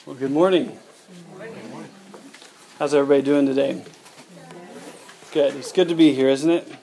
Well, good morning. How's everybody doing today? Good. It's good to be here, isn't it?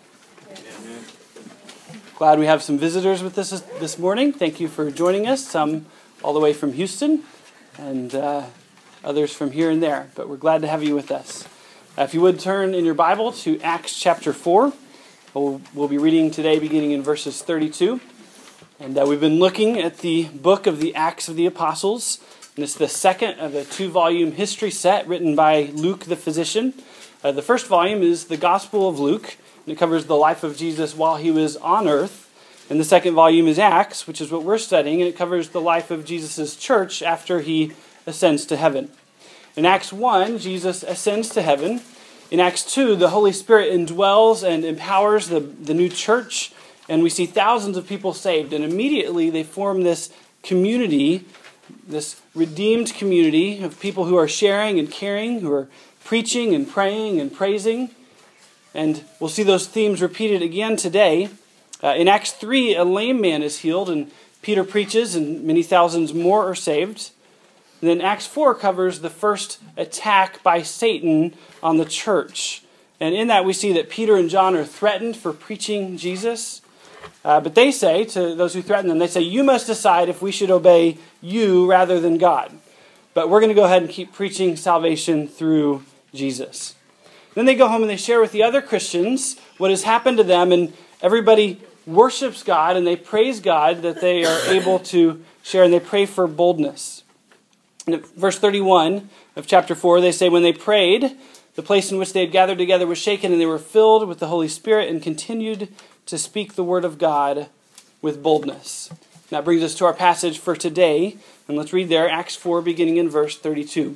Glad we have some visitors with us this morning. Thank you for joining us. Some all the way from Houston and others from here and there. But we're glad to have you with us. If you would turn in your Bible to Acts chapter 4. We'll be reading today beginning in verses 32. And we've been looking at the book of the Acts of the Apostles. And it's the second of a 2-volume history set written by Luke the physician. The first volume is the Gospel of Luke, and it covers the life of Jesus while he was on earth. And the second volume is Acts, which is what we're studying, and it covers the life of Jesus' church after he ascends to heaven. In Acts 1, Jesus ascends to heaven. In Acts 2, the Holy Spirit indwells and empowers the new church, and we see thousands of people saved. And immediately they form this community, this redeemed community of people who are sharing and caring, who are preaching and praying and praising. And we'll see those themes repeated again today. In Acts 3, a lame man is healed, and Peter preaches, and many thousands more are saved. And then Acts 4 covers the first attack by Satan on the church. And in that we see that Peter and John are threatened for preaching Jesus. But they say, to those who threaten them, they say, you must decide if we should obey you rather than God. But we're going to go ahead and keep preaching salvation through Jesus. Then they go home and they share with the other Christians what has happened to them, and everybody worships God and they praise God that they are able to share, and they pray for boldness. And at verse 31 of chapter 4, they say, when they prayed, the place in which they had gathered together was shaken, and they were filled with the Holy Spirit and continued to speak the word of God with boldness. That brings us to our passage for today, and let's read there, Acts 4, beginning in verse 32.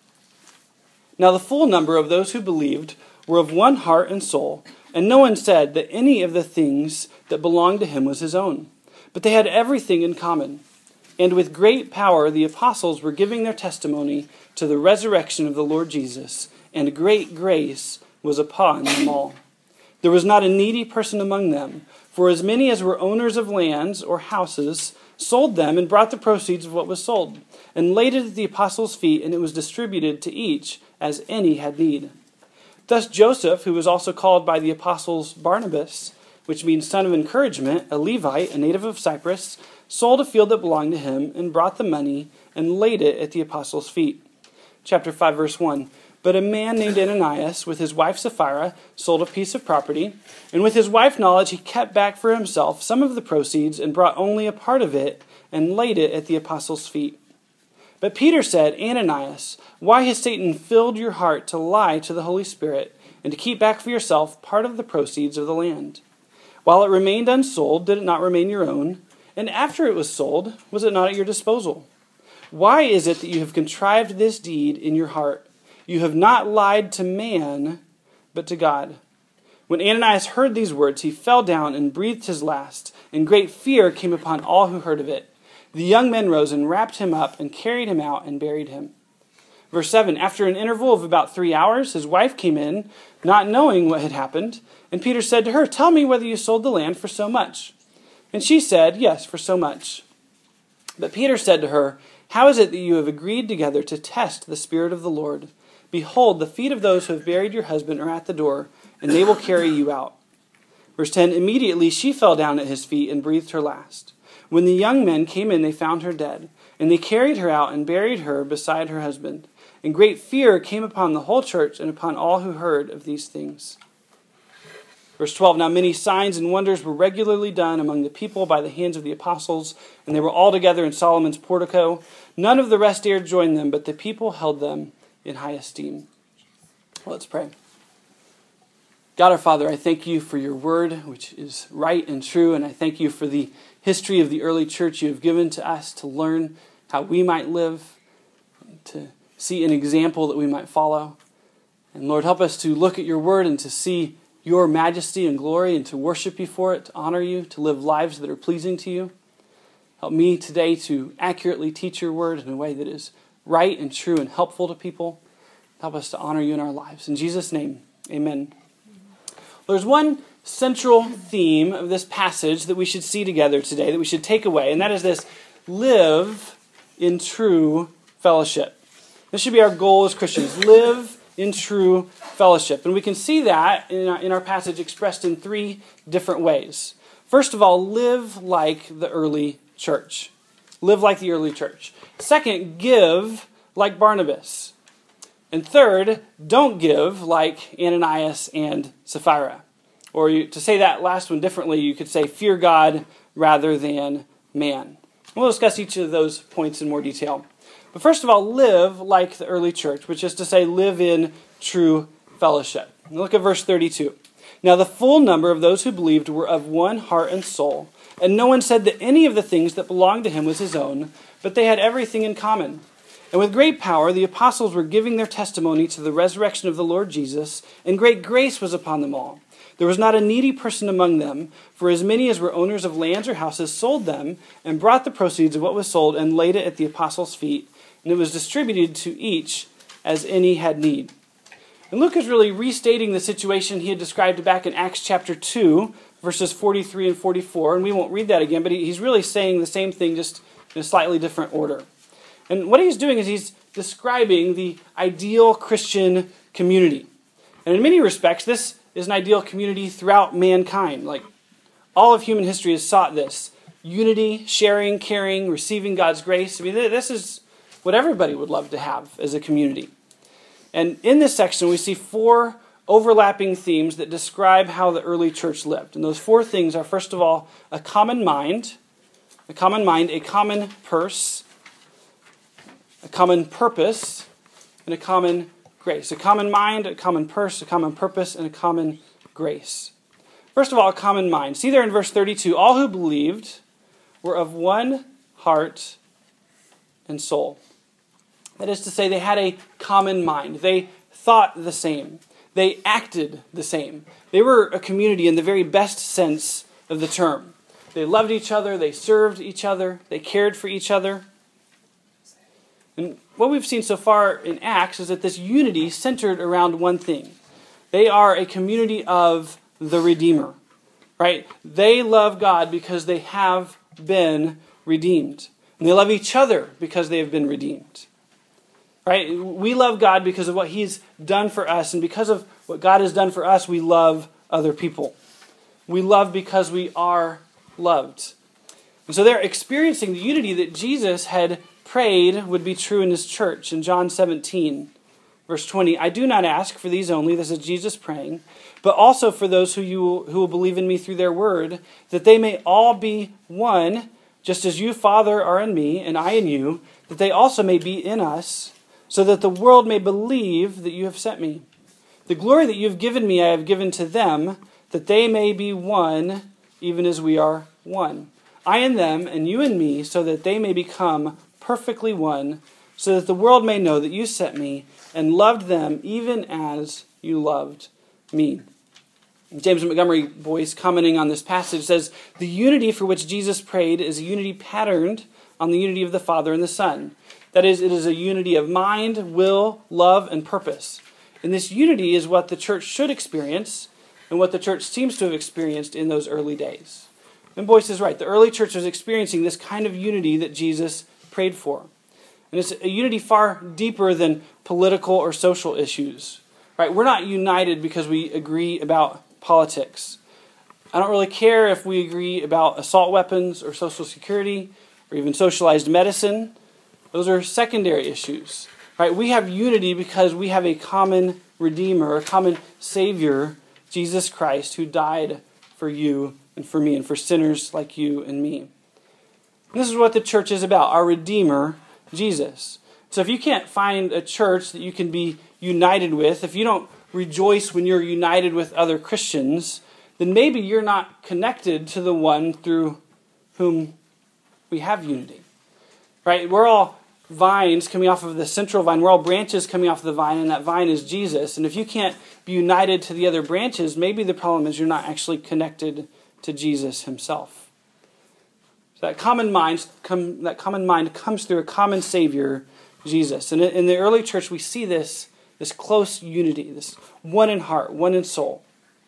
Now the full number of those who believed were of one heart and soul, and no one said that any of the things that belonged to him was his own, but they had everything in common. And with great power the apostles were giving their testimony to the resurrection of the Lord Jesus, and great grace was upon them all. There was not a needy person among them, for as many as were owners of lands or houses sold them and brought the proceeds of what was sold, and laid it at the apostles' feet, and it was distributed to each as any had need. Thus Joseph, who was also called by the apostles Barnabas, which means son of encouragement, a Levite, a native of Cyprus, sold a field that belonged to him, and brought the money and laid it at the apostles' feet. Chapter 5, verse 1. But a man named Ananias, with his wife Sapphira, sold a piece of property, and with his wife's knowledge he kept back for himself some of the proceeds and brought only a part of it and laid it at the apostles' feet. But Peter said, Ananias, why has Satan filled your heart to lie to the Holy Spirit and to keep back for yourself part of the proceeds of the land? While it remained unsold, did it not remain your own? And after it was sold, was it not at your disposal? Why is it that you have contrived this deed in your heart? You have not lied to man, but to God. When Ananias heard these words, he fell down and breathed his last, and great fear came upon all who heard of it. The young men rose and wrapped him up and carried him out and buried him. Verse 7, after an interval of about 3 hours, his wife came in, not knowing what had happened, and Peter said to her, tell me whether you sold the land for so much. And she said, yes, for so much. But Peter said to her, how is it that you have agreed together to test the Spirit of the Lord? Behold, the feet of those who have buried your husband are at the door, and they will carry you out. Verse 10, immediately she fell down at his feet and breathed her last. When the young men came in, they found her dead, and they carried her out and buried her beside her husband. And great fear came upon the whole church and upon all who heard of these things. Verse 12, now many signs and wonders were regularly done among the people by the hands of the apostles, and they were all together in Solomon's portico. None of the rest dared join them, but the people held them in high esteem. Let's pray. God our Father, I thank you for your word, which is right and true, and I thank you for the history of the early church you have given to us to learn how we might live, to see an example that we might follow. And Lord, help us to look at your word and to see your majesty and glory and to worship you for it, to honor you, to live lives that are pleasing to you. Help me today to accurately teach your word in a way that is right and true and helpful to people. Help us to honor you in our lives. In Jesus' name, amen. There's one central theme of this passage that we should see together today, that we should take away, and that is this: live in true fellowship. This should be our goal as Christians. Live in true fellowship. And we can see that in our passage expressed in three different ways. First of all, live like the early church. Live like the early church. Second, give like Barnabas. And third, don't give like Ananias and Sapphira. Or to say that last one differently, you could say fear God rather than man. We'll discuss each of those points in more detail. But first of all, live like the early church, which is to say live in true fellowship. Look at verse 32. Now the full number of those who believed were of one heart and soul, and no one said that any of the things that belonged to him was his own, but they had everything in common. And with great power the apostles were giving their testimony to the resurrection of the Lord Jesus, and great grace was upon them all. There was not a needy person among them, for as many as were owners of lands or houses sold them, and brought the proceeds of what was sold, and laid it at the apostles' feet, and it was distributed to each as any had need. And Luke is really restating the situation he had described back in Acts chapter 2, verses 43 and 44, and we won't read that again, but he's really saying the same thing, just in a slightly different order. And what he's doing is he's describing the ideal Christian community. And in many respects, this is an ideal community throughout mankind. Like, all of human history has sought this. Unity, sharing, caring, receiving God's grace. I mean, this is what everybody would love to have as a community. And in this section, we see four overlapping themes that describe how the early church lived. And those four things are, first of all, a common mind, a common purse, a common purpose, and a common grace. A common mind, a common purse, a common purpose, and a common grace. First of all, a common mind. See there in verse 32, all who believed were of one heart and soul. That is to say, they had a common mind. They thought the same. They acted the same. They were a community in the very best sense of the term. They loved each other. They served each other. They cared for each other. And what we've seen so far in Acts is that this unity centered around one thing. They are a community of the Redeemer, right? They love God because they have been redeemed. And they love each other because they have been redeemed. Right? We love God because of what He's done for us. And because of what God has done for us, we love other people. We love because we are loved. And so they're experiencing the unity that Jesus had prayed would be true in His church. In John 17, verse 20, I do not ask for these only, this is Jesus praying, but also for those who will believe in me through their word, that they may all be one, just as you, Father, are in me, and I in you, that they also may be in us, so that the world may believe that you have sent me. The glory that you have given me I have given to them, that they may be one, even as we are one. I in them, and you in me, so that they may become perfectly one, so that the world may know that you sent me, and loved them even as you loved me. James Montgomery Boyce, commenting on this passage, says, the unity for which Jesus prayed is a unity patterned on the unity of the Father and the Son. That is, it is a unity of mind, will, love, and purpose. And this unity is what the church should experience and what the church seems to have experienced in those early days. And Boyce is right. The early church was experiencing this kind of unity that Jesus prayed for. And it's a unity far deeper than political or social issues. Right? We're not united because we agree about politics. I don't really care if we agree about assault weapons or Social Security or even socialized medicine. Those are secondary issues. Right? We have unity because we have a common Redeemer, a common Savior, Jesus Christ, who died for you and for me and for sinners like you and me. And this is what the church is about, our Redeemer, Jesus. So if you can't find a church that you can be united with, if you don't rejoice when you're united with other Christians, then maybe you're not connected to the one through whom we have unity. Right? We're all vines coming off of the central vine. We're all branches coming off of the vine, and that vine is Jesus. And if you can't be united to the other branches, maybe the problem is you're not actually connected to Jesus Himself. So that common mind comes through a common Savior, Jesus. And in the early church, we see this close unity, this one in heart, one in soul,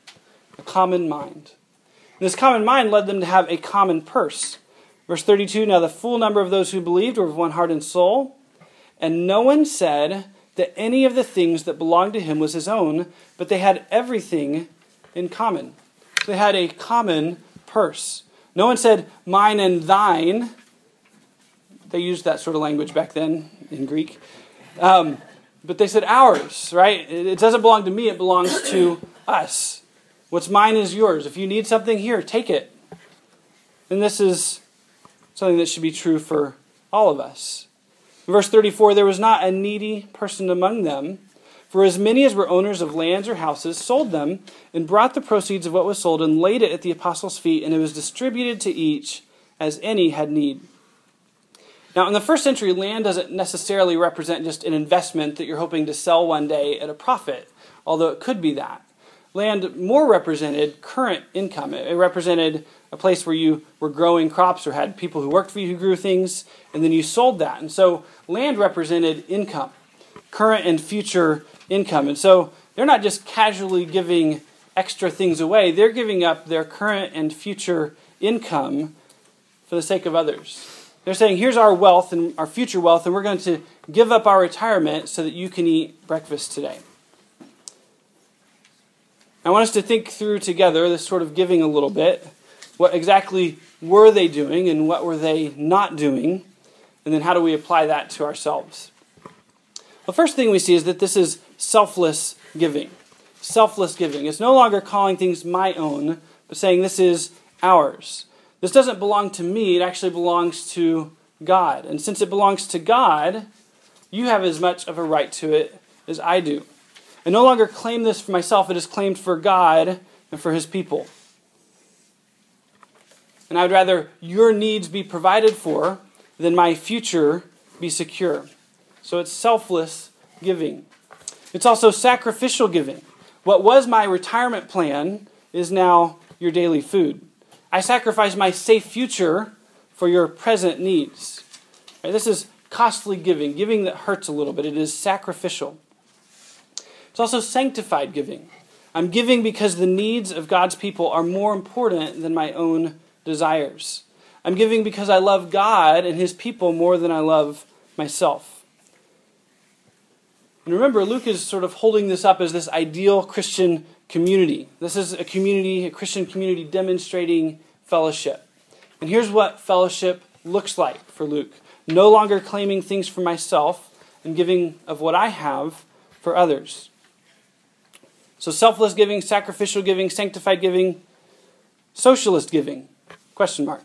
a common mind. And this common mind led them to have a common purse. Verse 32, now the full number of those who believed were of one heart and soul, And no one said that any of the things that belonged to him was his own, but they had everything in common. They had a common purse. No one said, mine and thine. They used that sort of language back then in Greek. But they said ours, right? It doesn't belong to me, it belongs to us. What's mine is yours. If you need something, here, take it. And this is something that should be true for all of us. In verse 34, there was not a needy person among them, for as many as were owners of lands or houses sold them and brought the proceeds of what was sold and laid it at the apostles' feet, and it was distributed to each as any had need. Now, in the first century, land doesn't necessarily represent just an investment that you're hoping to sell one day at a profit, although it could be that. Land more represented current income. It represented a place where you were growing crops or had people who worked for you who grew things, and then you sold that. And so land represented income, current and future income. And so they're not just casually giving extra things away. They're giving up their current and future income for the sake of others. They're saying, here's our wealth and our future wealth, and we're going to give up our retirement so that you can eat breakfast today. I want us to think through together this sort of giving a little bit. What exactly were they doing and what were they not doing? And then how do we apply that to ourselves? The first thing we see is that this is selfless giving. Selfless giving. It's no longer calling things my own, but saying this is ours. This doesn't belong to me, it actually belongs to God. And since it belongs to God, you have as much of a right to it as I do. I no longer claim this for myself, it is claimed for God and for his people. And I would rather your needs be provided for than my future be secure. So it's selfless giving. It's also sacrificial giving. What was my retirement plan is now your daily food. I sacrifice my safe future for your present needs. Right, this is costly giving, giving that hurts a little bit. It is sacrificial. It's also sanctified giving. I'm giving because the needs of God's people are more important than my own desires. I'm giving because I love God and his people more than I love myself. And remember, Luke is sort of holding this up as this ideal Christian community. This is a community, a Christian community demonstrating fellowship. And here's what fellowship looks like for Luke. No longer claiming things for myself and giving of what I have for others. So selfless giving, sacrificial giving, sanctified giving, socialist giving. Question mark.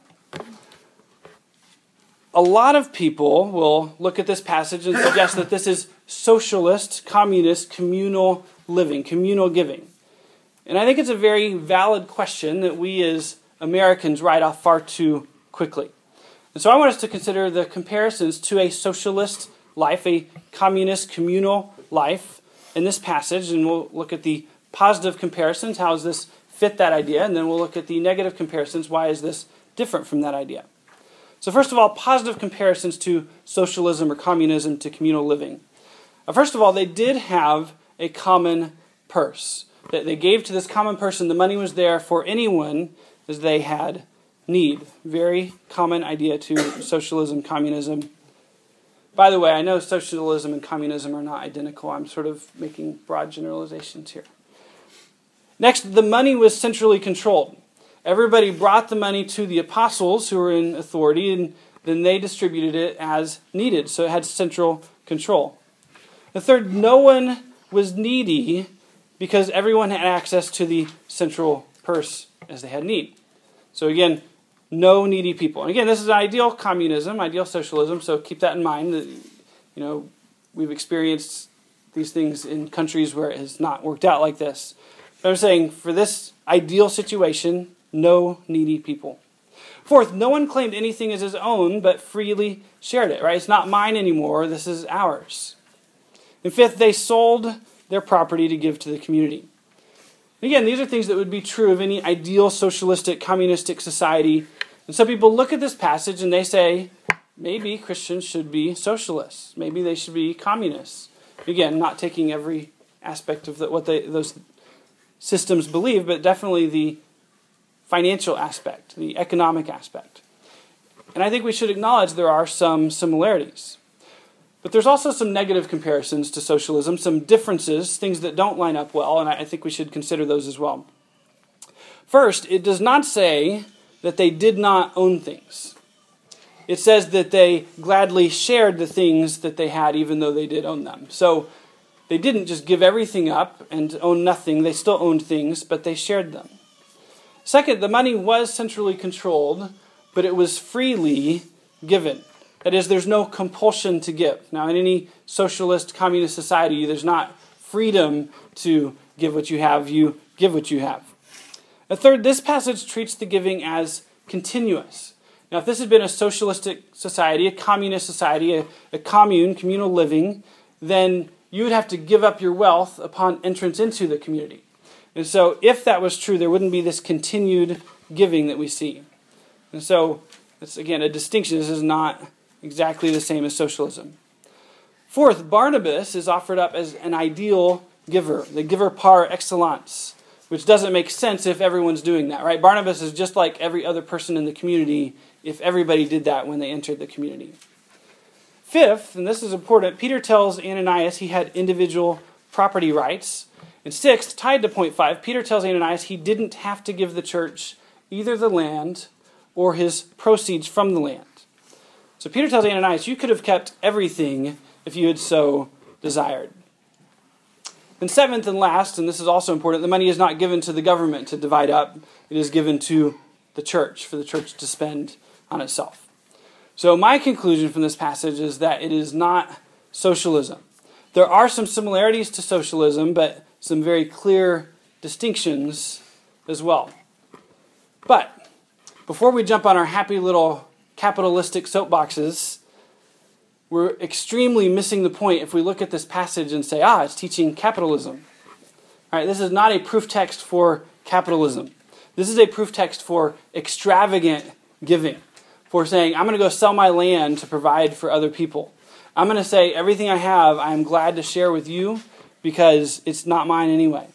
A lot of people will look at this passage and suggest that this is socialist, communist, communal living, communal giving. And I think it's a very valid question that we as Americans write off far too quickly. And so I want us to consider the comparisons to a socialist life, a communist, communal life in this passage, and we'll look at the positive comparisons, how does this fit that idea, and then we'll look at the negative comparisons, why is this different from that idea. So first of all, positive comparisons to socialism or communism to communal living. First of all, they did have a common purse. That they gave to this common person, the money was there for anyone as they had need. Very common idea to socialism, communism. By the way, I know socialism and communism are not identical. I'm sort of making broad generalizations here. Next, the money was centrally controlled. Everybody brought the money to the apostles who were in authority, and then they distributed it as needed. So it had central control. The third, no one was needy because everyone had access to the central purse as they had need. So again, no needy people. And again, this is ideal communism, ideal socialism, so keep that in mind. That, we've experienced these things in countries where it has not worked out like this. But I'm saying, for this ideal situation, no needy people. Fourth, no one claimed anything as his own, but freely shared it, right? It's not mine anymore, this is ours. And fifth, they sold their property to give to the community. Again, these are things that would be true of any ideal socialistic, communistic society. And so people look at this passage and they say, maybe Christians should be socialists. Maybe they should be communists. Again, not taking every aspect of those systems believe, but definitely the financial aspect, the economic aspect. And I think we should acknowledge there are some similarities. But there's also some negative comparisons to socialism, some differences, things that don't line up well, and I think we should consider those as well. First, it does not say that they did not own things. It says that they gladly shared the things that they had, even though they did own them. So they didn't just give everything up and own nothing. They still owned things, but they shared them. Second, the money was centrally controlled, but it was freely given. That is, there's no compulsion to give. Now, in any socialist, communist society, there's not freedom to give what you have. You give what you have. A third, this passage treats the giving as continuous. Now, if this had been a socialistic society, a communist society, a commune, communal living, then you would have to give up your wealth upon entrance into the community. And so, if that was true, there wouldn't be this continued giving that we see. And so, that's again a distinction. This is not exactly the same as socialism. Fourth, Barnabas is offered up as an ideal giver, the giver par excellence, which doesn't make sense if everyone's doing that, right? Barnabas is just like every other person in the community if everybody did that when they entered the community. Fifth, and this is important, Peter tells Ananias he had individual property rights. And sixth, tied to point 5, Peter tells Ananias he didn't have to give the church either the land or his proceeds from the land. So Peter tells Ananias, you could have kept everything if you had so desired. And seventh and last, and this is also important, the money is not given to the government to divide up. It is given to the church, for the church to spend on itself. So my conclusion from this passage is that it is not socialism. There are some similarities to socialism, but some very clear distinctions as well. But before we jump on our happy little capitalistic soapboxes, we're extremely missing the point if we look at this passage and say, it's teaching capitalism. All right, this is not a proof text for capitalism. This is a proof text for extravagant giving, for saying, I'm going to go sell my land to provide for other people. I'm going to say, everything I have, I'm glad to share with you because it's not mine anyway.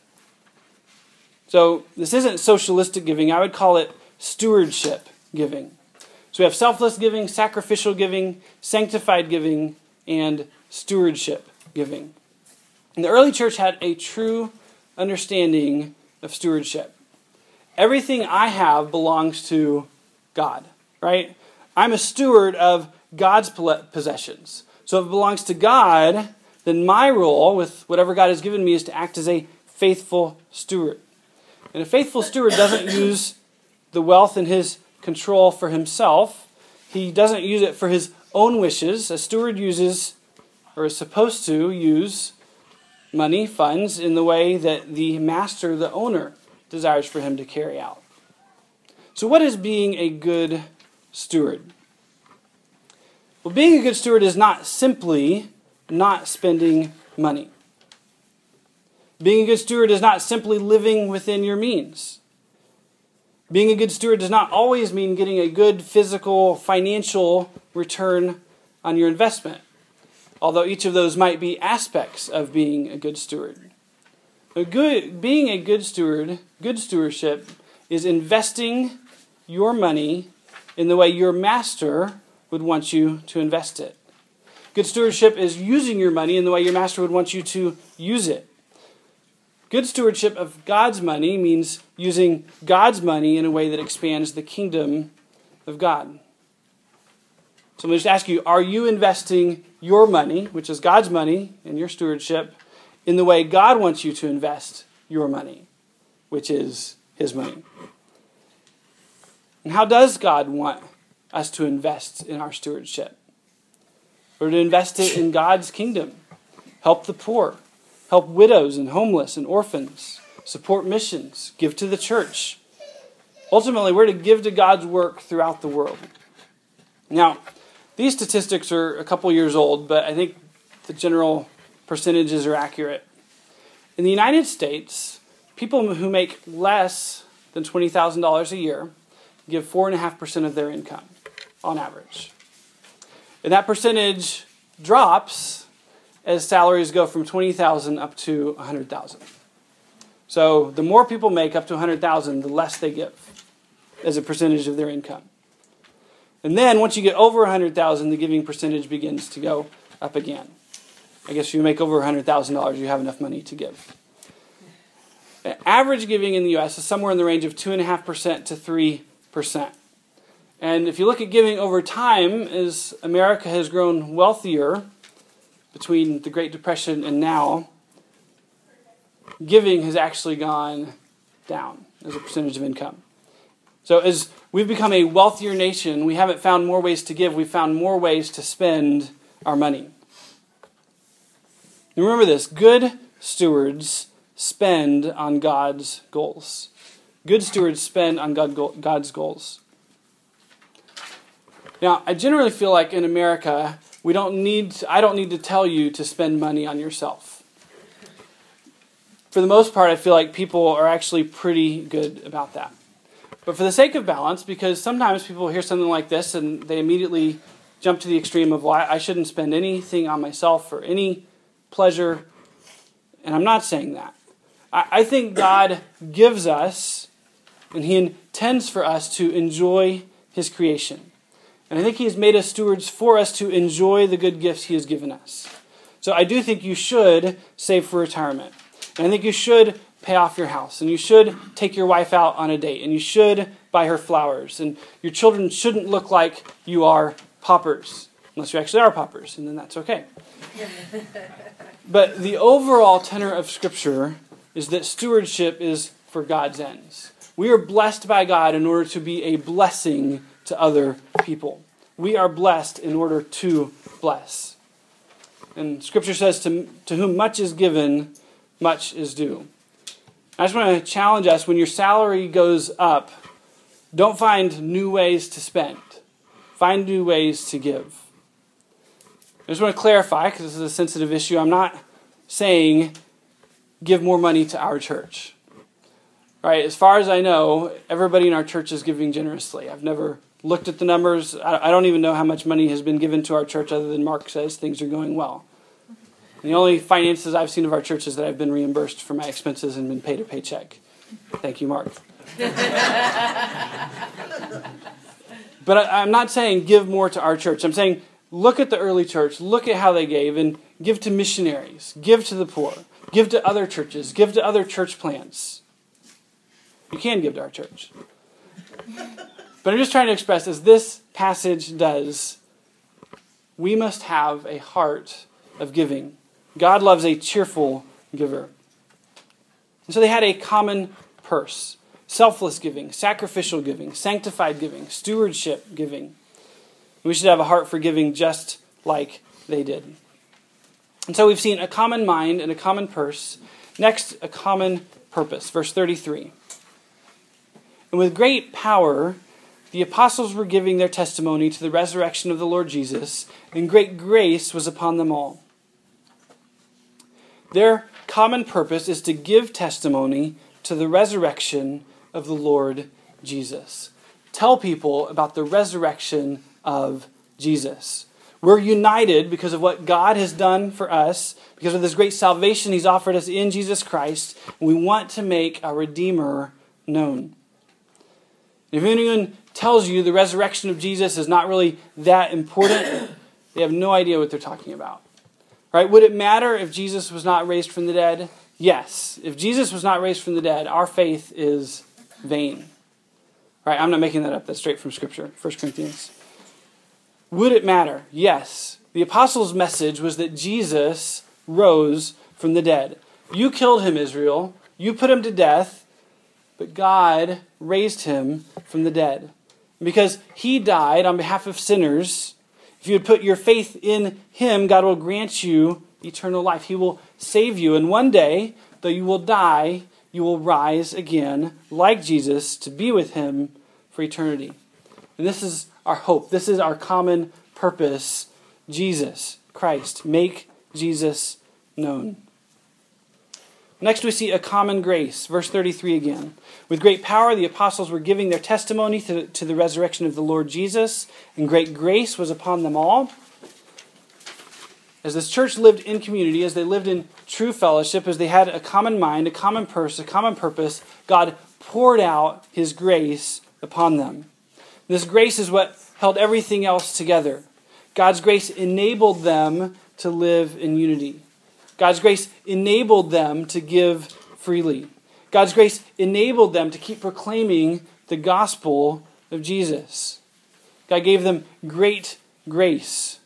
So this isn't socialistic giving. I would call it stewardship giving. So we have selfless giving, sacrificial giving, sanctified giving, and stewardship giving. And the early church had a true understanding of stewardship. Everything I have belongs to God, right? I'm a steward of God's possessions. So if it belongs to God, then my role with whatever God has given me is to act as a faithful steward. And a faithful steward doesn't use the wealth in his control for himself. He doesn't use it for his own wishes. A steward uses, or is supposed to use, money, funds, in the way that the master, the owner, desires for him to carry out. So what is being a good steward? Well, being a good steward is not simply not spending money. Being a good steward is not simply living within your means. Being a good steward does not always mean getting a good physical, financial return on your investment, although each of those might be aspects of being a good steward. Being a good steward, good stewardship, is investing your money in the way your master would want you to invest it. Good stewardship is using your money in the way your master would want you to use it. Good stewardship of God's money means using God's money in a way that expands the kingdom of God. So I'm going to just ask you, are you investing your money, which is God's money and your stewardship, in the way God wants you to invest your money, which is His money? And how does God want us to invest in our stewardship? Or to invest it in God's kingdom, help the poor, help widows and homeless and orphans, support missions, give to the church. Ultimately, we're to give to God's work throughout the world. Now, these statistics are a couple years old, but I think the general percentages are accurate. In the United States, people who make less than $20,000 a year give 4.5% of their income on average. And that percentage drops as salaries go from $20,000 up to $100,000. So the more people make up to $100,000, the less they give as a percentage of their income. And then once you get over $100,000, the giving percentage begins to go up again. I guess if you make over $100,000, you have enough money to give. Average giving in the U.S. is somewhere in the range of 2.5% to 3%. And if you look at giving over time, as America has grown wealthier between the Great Depression and now, giving has actually gone down as a percentage of income. So as we've become a wealthier nation, we haven't found more ways to give, we've found more ways to spend our money. And remember this, good stewards spend on God's goals. Good stewards spend on God's goals. Now, I generally feel like in America, I don't need to tell you to spend money on yourself. For the most part, I feel like people are actually pretty good about that. But for the sake of balance, because sometimes people hear something like this and they immediately jump to the extreme of, well, I shouldn't spend anything on myself for any pleasure. And I'm not saying that. I think God gives us, and He intends for us to enjoy His creation. And I think He has made us stewards for us to enjoy the good gifts He has given us. So I do think you should save for retirement. And I think you should pay off your house. And you should take your wife out on a date. And you should buy her flowers. And your children shouldn't look like you are paupers. Unless you actually are paupers. And then that's okay. But the overall tenor of Scripture is that stewardship is for God's ends. We are blessed by God in order to be a blessing to other people. We are blessed in order to bless. And Scripture says, to whom much is given, much is due. I just want to challenge us, when your salary goes up, don't find new ways to spend. Find new ways to give. I just want to clarify, because this is a sensitive issue, I'm not saying give more money to our church. Right? As far as I know, everybody in our church is giving generously. I've never looked at the numbers. I don't even know how much money has been given to our church other than Mark says things are going well. And the only finances I've seen of our church is that I've been reimbursed for my expenses and been paid a paycheck. Thank you, Mark. But I'm not saying give more to our church. I'm saying look at the early church, look at how they gave, and give to missionaries, give to the poor, give to other churches, give to other church plants. You can give to our church. But I'm just trying to express, as this passage does, we must have a heart of giving. God loves a cheerful giver. And so they had a common purse. Selfless giving, sacrificial giving, sanctified giving, stewardship giving. We should have a heart for giving just like they did. And so we've seen a common mind and a common purse. Next, a common purpose. Verse 33. And with great power, the apostles were giving their testimony to the resurrection of the Lord Jesus, and great grace was upon them all. Their common purpose is to give testimony to the resurrection of the Lord Jesus. Tell people about the resurrection of Jesus. We're united because of what God has done for us, because of this great salvation He's offered us in Jesus Christ, and we want to make our Redeemer known. If anyone tells you the resurrection of Jesus is not really that important, they have no idea what they're talking about. Right? Would it matter if Jesus was not raised from the dead? Yes. If Jesus was not raised from the dead, our faith is vain. Right? I'm not making that up. That's straight from Scripture, 1 Corinthians. Would it matter? Yes. The apostles' message was that Jesus rose from the dead. You killed him, Israel. You put him to death, but God raised him from the dead. Because he died on behalf of sinners, if you would put your faith in him, God will grant you eternal life. He will save you. And one day, though you will die, you will rise again, like Jesus, to be with him for eternity. And this is our hope. This is our common purpose. Jesus, Christ. Make Jesus known. Next we see a common grace. Verse 33 again. With great power the apostles were giving their testimony to the resurrection of the Lord Jesus, and great grace was upon them all. As this church lived in community, as they lived in true fellowship, as they had a common mind, a common purse, a common purpose, God poured out His grace upon them. This grace is what held everything else together. God's grace enabled them to live in unity. God's grace enabled them to give freely. God's grace enabled them to keep proclaiming the gospel of Jesus. God gave them great grace.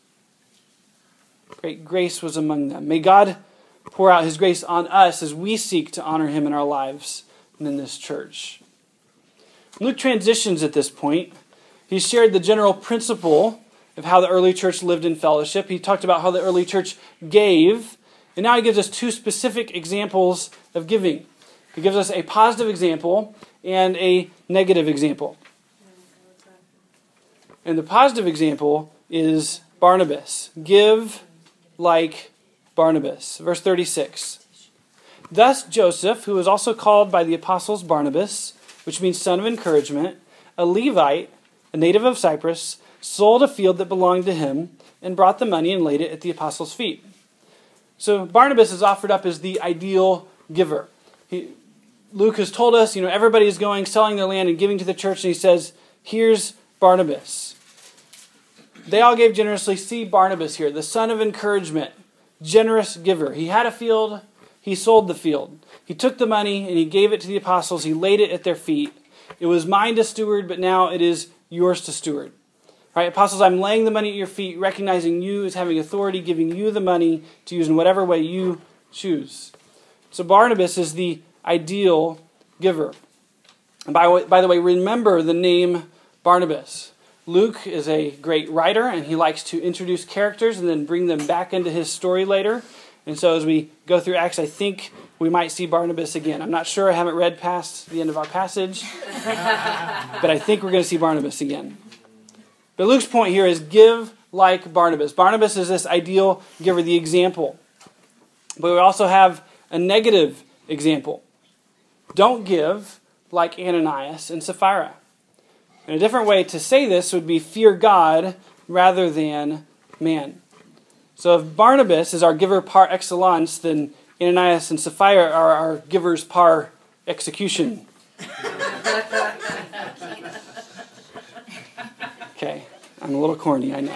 Great grace was among them. May God pour out his grace on us as we seek to honor him in our lives and in this church. Luke transitions at this point. He shared the general principle of how the early church lived in fellowship. He talked about how the early church gave, and now he gives us two specific examples of giving. He gives us a positive example and a negative example. And the positive example is Barnabas. Give like Barnabas. Verse 36. Thus Joseph, who was also called by the apostles Barnabas, which means son of encouragement, a Levite, a native of Cyprus, sold a field that belonged to him and brought the money and laid it at the apostles' feet. So Barnabas is offered up as the ideal giver. Luke has told us, everybody is going, selling their land and giving to the church, and he says, here's Barnabas. They all gave generously. See Barnabas here, the son of encouragement, generous giver. He had a field, he sold the field. He took the money and he gave it to the apostles. He laid it at their feet. It was mine to steward, but now it is yours to steward. All right, apostles, I'm laying the money at your feet, recognizing you as having authority, giving you the money to use in whatever way you choose. So Barnabas is the ideal giver. And by the way, remember the name Barnabas. Luke is a great writer, and he likes to introduce characters and then bring them back into his story later. And so as we go through Acts, I think we might see Barnabas again. I'm not sure. I haven't read past the end of our passage. But I think we're going to see Barnabas again. But Luke's point here is give like Barnabas. Barnabas is this ideal giver, the example. But we also have a negative example. Don't give like Ananias and Sapphira. And a different way to say this would be fear God rather than man. So if Barnabas is our giver par excellence, then Ananias and Sapphira are our givers par execution. Okay, I'm a little corny, I know.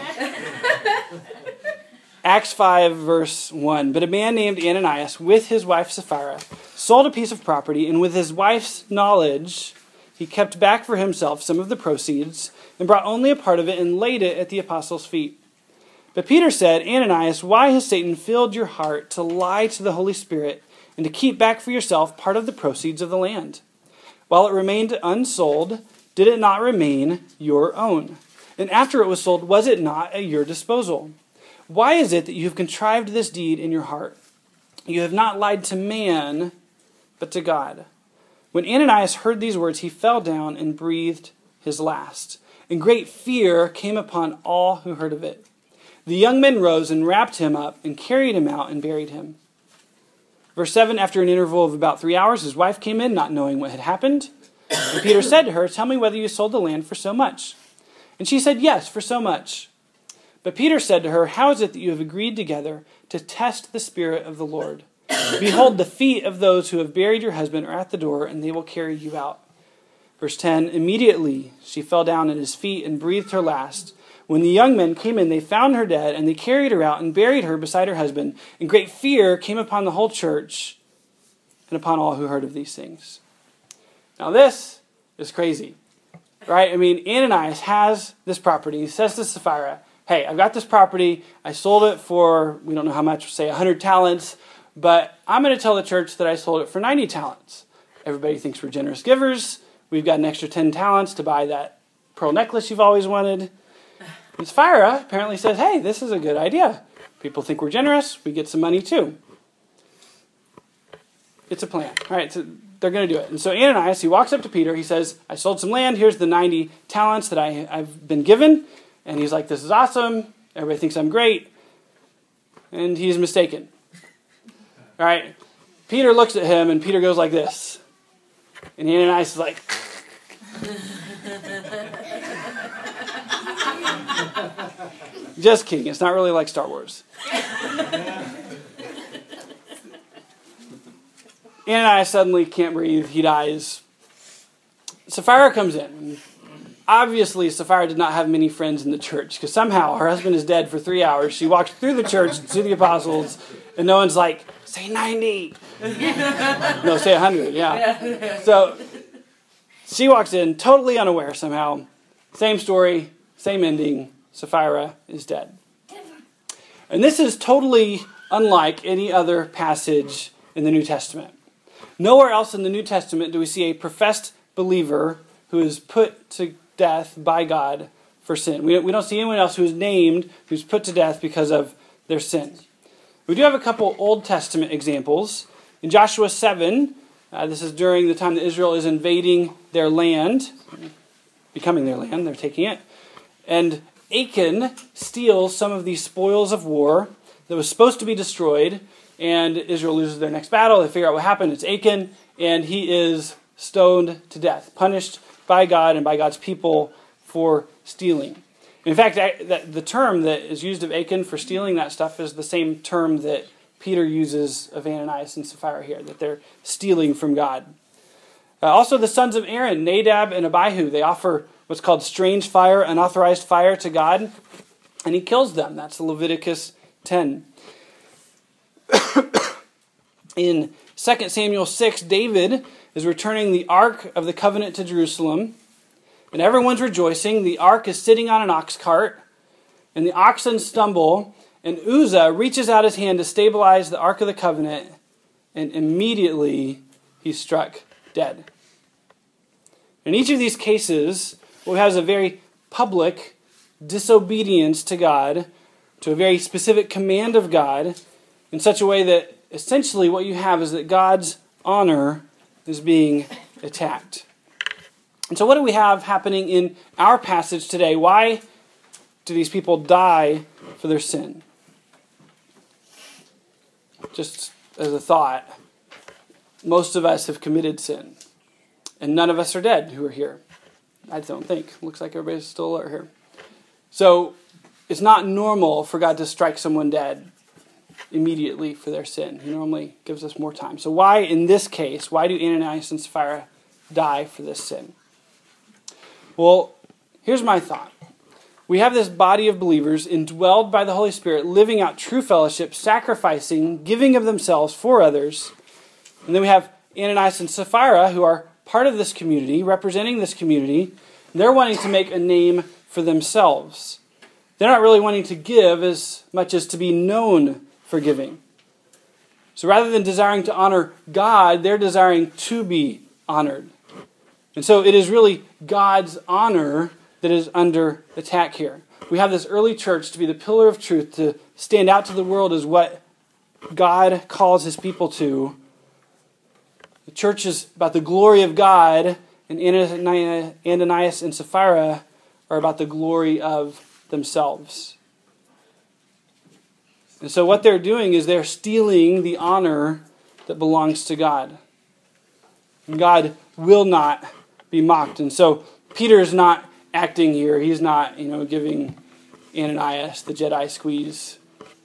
Acts 5, verse 1. But a man named Ananias, with his wife Sapphira, sold a piece of property, and with his wife's knowledge, he kept back for himself some of the proceeds, and brought only a part of it, and laid it at the apostles' feet. But Peter said, Ananias, why has Satan filled your heart to lie to the Holy Spirit, and to keep back for yourself part of the proceeds of the land? While it remained unsold, did it not remain your own? And after it was sold, was it not at your disposal? Why is it that you have contrived this deed in your heart? You have not lied to man, but to God. When Ananias heard these words, he fell down and breathed his last. And great fear came upon all who heard of it. The young men rose and wrapped him up and carried him out and buried him. Verse 7, after an interval of about 3 hours, his wife came in, not knowing what had happened. And Peter said to her, tell me whether you sold the land for so much. And she said, yes, for so much. But Peter said to her, how is it that you have agreed together to test the Spirit of the Lord? Behold, the feet of those who have buried your husband are at the door, and they will carry you out. Verse 10, immediately she fell down at his feet and breathed her last. When the young men came in, they found her dead, and they carried her out and buried her beside her husband. And great fear came upon the whole church and upon all who heard of these things. Now this is crazy, right? I mean, Ananias has this property. He says to Sapphira, hey, I've got this property. I sold it for, we don't know how much, say 100 talents. But I'm going to tell the church that I sold it for 90 talents. Everybody thinks we're generous givers. We've got an extra 10 talents to buy that pearl necklace you've always wanted. And Sapphira apparently says, hey, this is a good idea. People think we're generous. We get some money too. It's a plan. All right, so they're going to do it. And so Ananias, he walks up to Peter. He says, I sold some land. Here's the 90 talents that I've been given. And he's like, this is awesome. Everybody thinks I'm great. And he's mistaken. All right, Peter looks at him, and Peter goes like this. And Ananias is like... Just kidding. It's not really like Star Wars. Ananias suddenly can't breathe. He dies. Sapphira comes in. obviously, Sapphira did not have many friends in the church, because somehow her husband is dead for 3 hours. She walks through the church to the apostles, and no one's like, say 90. No, say 100, yeah. So she walks in totally unaware somehow. Same story, same ending. Sapphira is dead. And this is totally unlike any other passage in the New Testament. Nowhere else in the New Testament do we see a professed believer who is put to death by God for sin. We don't see anyone else who is named, who's put to death because of their sin. We do have a couple Old Testament examples. In Joshua 7, this is during the time that Israel is invading their land, becoming their land, they're taking it. And Achan steals some of these spoils of war that was supposed to be destroyed, and Israel loses their next battle. They figure out what happened. It's Achan, and he is stoned to death, punished by God and by God's people for stealing. In fact, the term that is used of Achan for stealing that stuff is the same term that Peter uses of Ananias and Sapphira here, that they're stealing from God. Also, the sons of Aaron, Nadab and Abihu, they offer what's called strange fire, unauthorized fire to God, and he kills them. That's Leviticus 10. In 2 Samuel 6, David is returning the Ark of the Covenant to Jerusalem, and everyone's rejoicing. The Ark is sitting on an ox cart, and the oxen stumble, and Uzzah reaches out his hand to stabilize the Ark of the Covenant, and immediately he's struck dead. In each of these cases, what we have is a very public disobedience to God, to a very specific command of God, in such a way that essentially what you have is that God's honor is being attacked. And so what do we have happening in our passage today? Why do these people die for their sin? Just as a thought, most of us have committed sin. And none of us are dead who are here. I don't think. Looks like everybody's still alert here. So it's not normal for God to strike someone dead immediately for their sin. He normally gives us more time. So why, in this case, why do Ananias and Sapphira die for this sin? Well, here's my thought. We have this body of believers indwelled by the Holy Spirit, living out true fellowship, sacrificing, giving of themselves for others. And then we have Ananias and Sapphira, who are part of this community, representing this community. And they're wanting to make a name for themselves. They're not really wanting to give as much as to be known for giving. So rather than desiring to honor God, they're desiring to be honored. And so it is really God's honor that is under attack here. We have this early church to be the pillar of truth, to stand out to the world as what God calls his people to. The church is about the glory of God, and Ananias and Sapphira are about the glory of themselves. And so what they're doing is they're stealing the honor that belongs to God. And God will not be mocked. And so Peter is not acting here. He's not, giving Ananias the Jedi squeeze.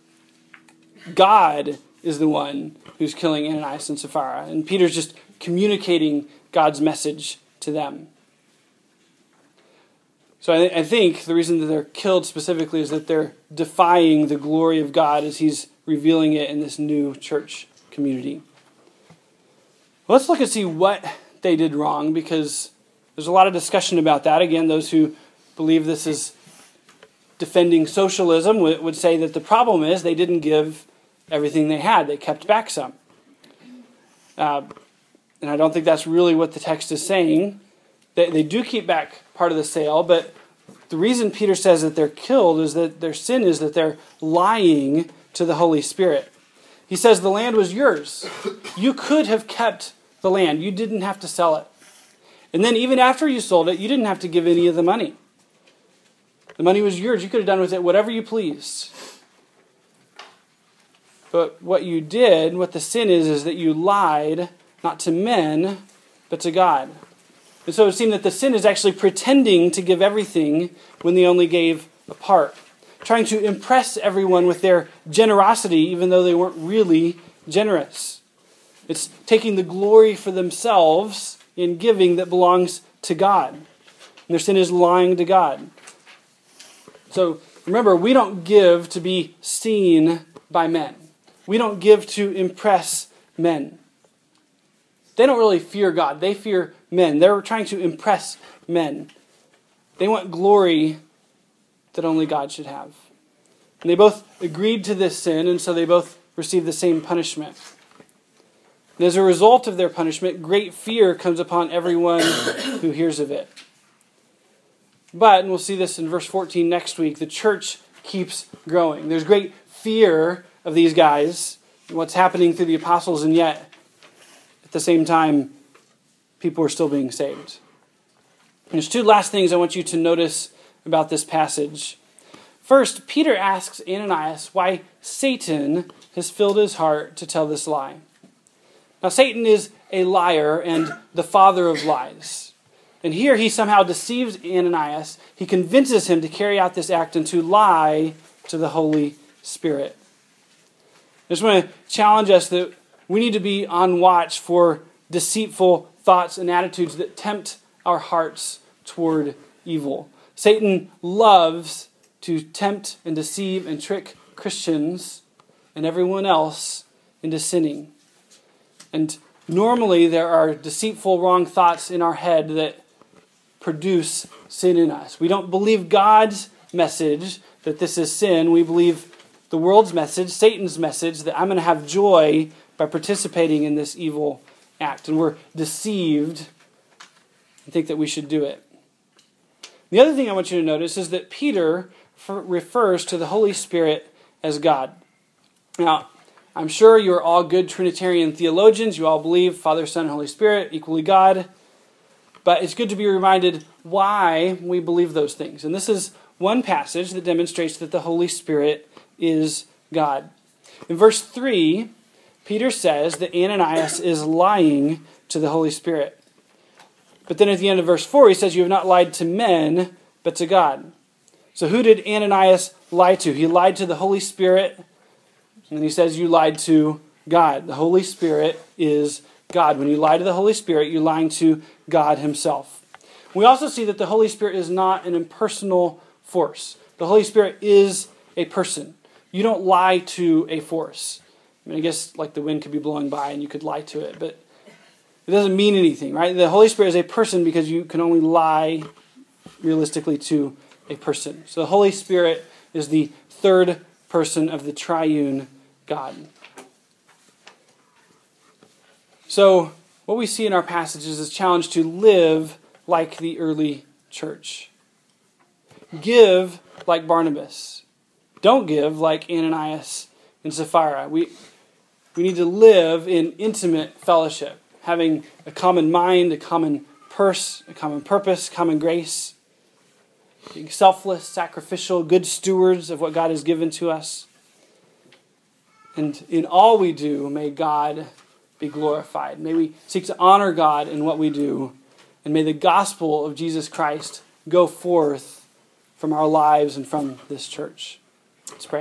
God is the one who's killing Ananias and Sapphira. And Peter's just communicating God's message to them. So I think the reason that they're killed specifically is that they're defying the glory of God as he's revealing it in this new church community. Let's look and see what they did wrong, because there's a lot of discussion about that. Again, those who believe this is defending socialism would say that the problem is they didn't give everything they had. They kept back some. And I don't think that's really what the text is saying. They do keep back part of the sale, but the reason Peter says that they're killed is that their sin is that they're lying to the Holy Spirit. He says the land was yours. You could have kept the land. You didn't have to sell it. And then even after you sold it, you didn't have to give any of the money. The money was yours. You could have done with it whatever you pleased. But what you did, what the sin is that you lied, not to men, but to God. And so it seemed that the sin is actually pretending to give everything when they only gave a part. Trying to impress everyone with their generosity, even though they weren't really generous. It's taking the glory for themselves in giving that belongs to God. And their sin is lying to God. So remember, we don't give to be seen by men. We don't give to impress men. They don't really fear God. They fear men. They're trying to impress men. They want glory that only God should have. And they both agreed to this sin, and so they both received the same punishment. And as a result of their punishment, great fear comes upon everyone who hears of it. But, and we'll see this in verse 14 next week, the church keeps growing. There's great fear of these guys and what's happening through the apostles, and yet, at the same time, people are still being saved. And there's two last things I want you to notice about this passage. First, Peter asks Ananias why Satan has filled his heart to tell this lie. Now, Satan is a liar and the father of lies. And here he somehow deceives Ananias. He convinces him to carry out this act and to lie to the Holy Spirit. I just want to challenge us that we need to be on watch for deceitful thoughts and attitudes that tempt our hearts toward evil. Satan loves to tempt and deceive and trick Christians and everyone else into sinning. And normally there are deceitful, wrong thoughts in our head that produce sin in us. We don't believe God's message that this is sin. We believe the world's message, Satan's message, that I'm going to have joy by participating in this evil act. And we're deceived and think that we should do it. The other thing I want you to notice is that Peter refers to the Holy Spirit as God. Now, I'm sure you're all good Trinitarian theologians. You all believe Father, Son, and Holy Spirit equally God. But it's good to be reminded why we believe those things. And this is one passage that demonstrates that the Holy Spirit is God. In verse 3, Peter says that Ananias is lying to the Holy Spirit. But then at the end of verse 4, he says, you have not lied to men, but to God. So who did Ananias lie to? He lied to the Holy Spirit. And then he says, you lied to God. The Holy Spirit is God. When you lie to the Holy Spirit, you're lying to God himself. We also see that the Holy Spirit is not an impersonal force. The Holy Spirit is a person. You don't lie to a force. I mean, I guess like the wind could be blowing by and you could lie to it, but it doesn't mean anything, right? The Holy Spirit is a person because you can only lie realistically to a person. So the Holy Spirit is the third person of the triune God. So what we see in our passages is a challenge to live like the early church. Give like Barnabas. Don't give like Ananias and Sapphira. We need to live in intimate fellowship, having a common mind, a common purse, a common purpose, common grace, being selfless, sacrificial, good stewards of what God has given to us. And in all we do, may God be glorified. May we seek to honor God in what we do, and may the gospel of Jesus Christ go forth from our lives and from this church. Let's pray.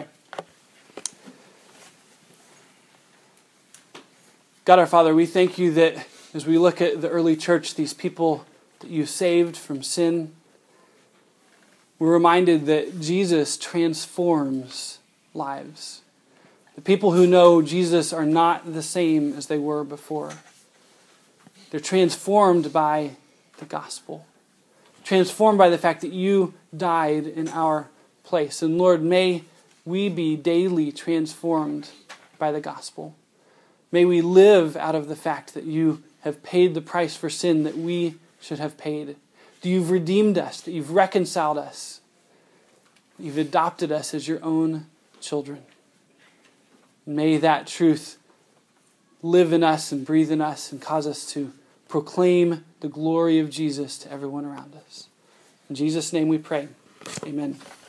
God our Father, we thank you that as we look at the early church, these people that you saved from sin, we're reminded that Jesus transforms lives. The people who know Jesus are not the same as they were before. They're transformed by the gospel. Transformed by the fact that you died in our place. And Lord, may we be daily transformed by the gospel. May we live out of the fact that you have paid the price for sin that we should have paid. That you've redeemed us, that you've reconciled us. You've adopted us as your own children. May that truth live in us and breathe in us and cause us to proclaim the glory of Jesus to everyone around us. In Jesus' name we pray. Amen.